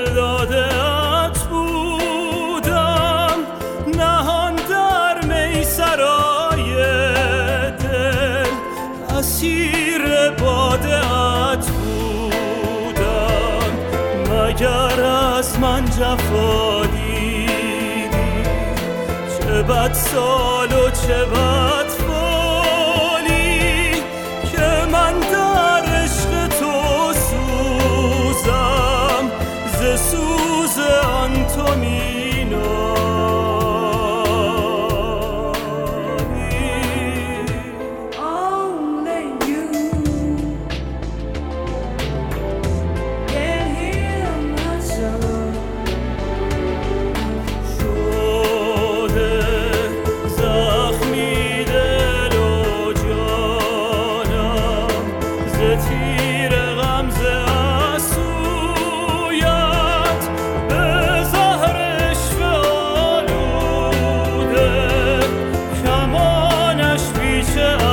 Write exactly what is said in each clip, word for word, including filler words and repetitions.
داده‌ات بودم، نهان در میسرای دل، اسیر باده‌ات بودم. مگر از من جفا دیدی؟ چه بد سال و چه بد فالی که من در عشق تو سوزم، ز سوز آن تو می نالی. Only you can heal my soul. شده زخمی دل و جانم، ز تیر غمزه عصویت، به زهر عشق آلوده، کمانش پیش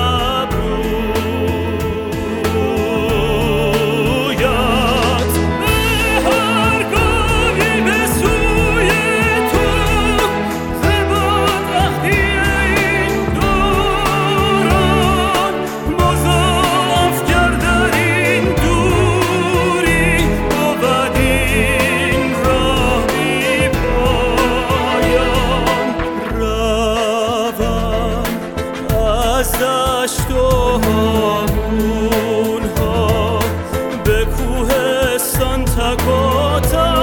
ابرویت. به هر گامی به سوی تو، ز بدعهدی این دوران، مضاعف کرده این دوری، بود این راه بی پایان. روم از دشت و هامون‌ها، به کوهستان تک و تنها،